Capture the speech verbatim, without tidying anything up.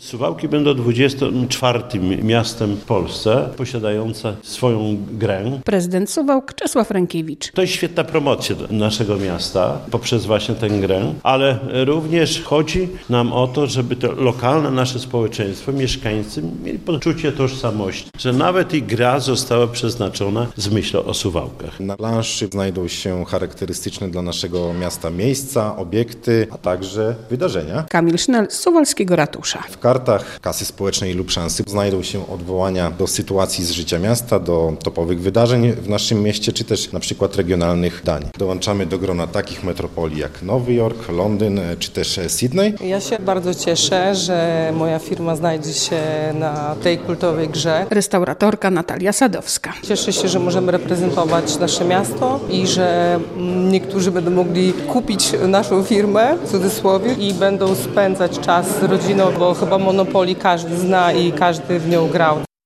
Suwałki będą dwudziestym czwartym miastem w Polsce posiadające swoją grę. Prezydent Suwałk Czesław Rękiewicz. To jest świetna promocja naszego miasta poprzez właśnie tę grę, ale również chodzi nam o to, żeby to lokalne nasze społeczeństwo, mieszkańcy mieli poczucie tożsamości, że nawet i gra została przeznaczona z myślą o Suwałkach. Na planszy znajdą się charakterystyczne dla naszego miasta miejsca, obiekty, a także wydarzenia. Kamil Sznel z Suwalskiego Ratusza. W kartach kasy społecznej lub szansy znajdą się odwołania do sytuacji z życia miasta, do topowych wydarzeń w naszym mieście, czy też na przykład regionalnych dań. Dołączamy do grona takich metropolii jak Nowy Jork, Londyn, czy też Sydney. Ja się bardzo cieszę, że moja firma znajdzie się na tej kultowej grze. Restauratorka Natalia Sadowska. Cieszę się, że możemy reprezentować nasze miasto i że niektórzy będą mogli kupić naszą firmę, w cudzysłowie, i będą spędzać czas z rodziną, bo chyba Monopoly każdy zna i każdy w nią grał.